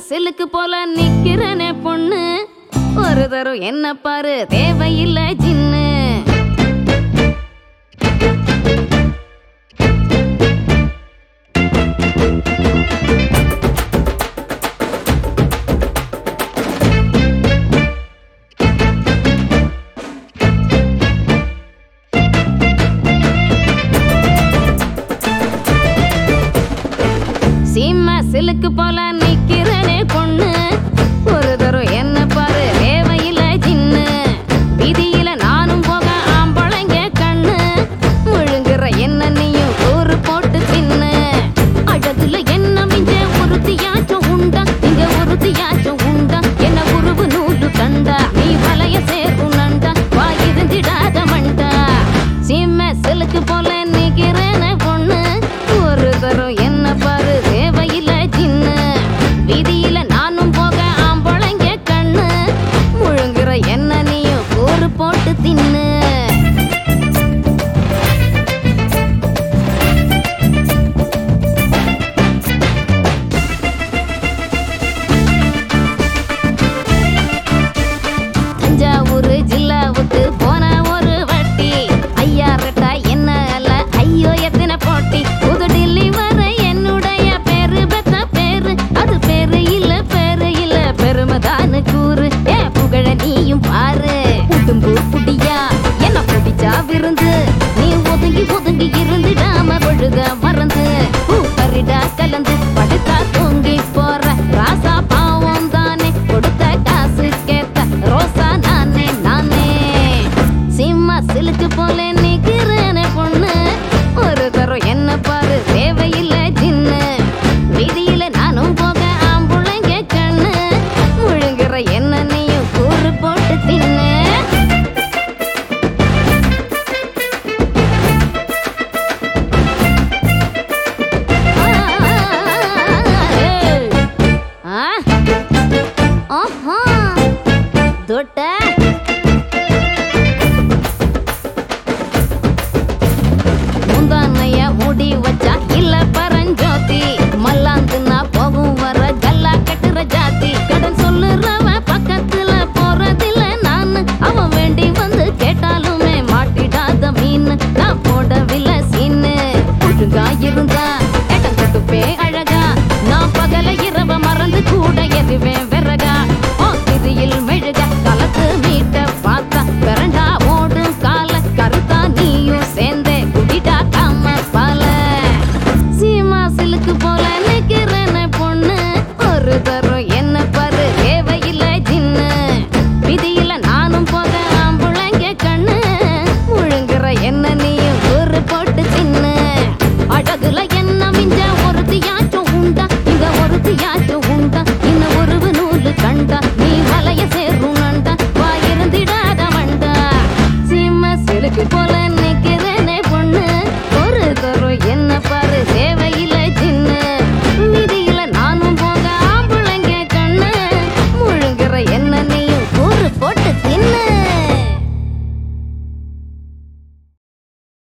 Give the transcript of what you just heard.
சிலுக்கு போல நிக்கிறனே பொண்ணு, ஒரு தரம் என்ன பாரு தேவையில்லை ஜின்னு. சீமா சிலுக்கு போல நிக்கிறனே பொண்ணு, ஒரு தரம் என்ன பாரு தேவையில்லை ஜின்னு. விதியில நானும் போக ஆம்பளைங்க கண்ணு, முழுங்குற என்ன நீயும் கூறு போட்டு தின்னு. அழகுல என்ன மிஞ்ச ஒருத்தியாச்சும் உண்டா, இங்க ஒருத்தியாச்சும் உண்டா, என்ன உருவு நூறு கண்டா, நீ வலைய சேர்க்கும் நண்டா, வாயிருந்திடாத மண்டா. சீமா சிலுக்கு போல நிக்கிறனே பொண்ணு, ஒரு தரம் என்ன பாரு தேவையில்லை ஜின்னு. விதியில நானும் போக ஆம்பளைங்க கண்ணு, முழுங்குற என்ன நீயும் கூறு போட்டு தின்னு. தஞ்சாவூர் ஜில்லாவுக்கு போன ஒரு வட்டி, ஐயா ரெட்டா என்ன அல்ல ஐயோ எத்தனை போட்டி. புது டில்லி வர என்னுடைய பேரு பெத்த பேரு, அது பேரு இல்ல பெருமைதானு கூறு. ஏ புகழ நீயும் பாரு, உடும்பு புடியா என்ன பிடிச்சா விருந்து, நீ ஒதுங்கி ஒதுங்கி இருந்துடாம ஒழுக மறந்து, பூப்பரிடா கலந்து படுத்தா தூங்கி போற ராசா பாவம் தானே, கொடுத்த காசு கேட்ட ரோசா நானே நானே. சிம்மா சிலுக்கு போல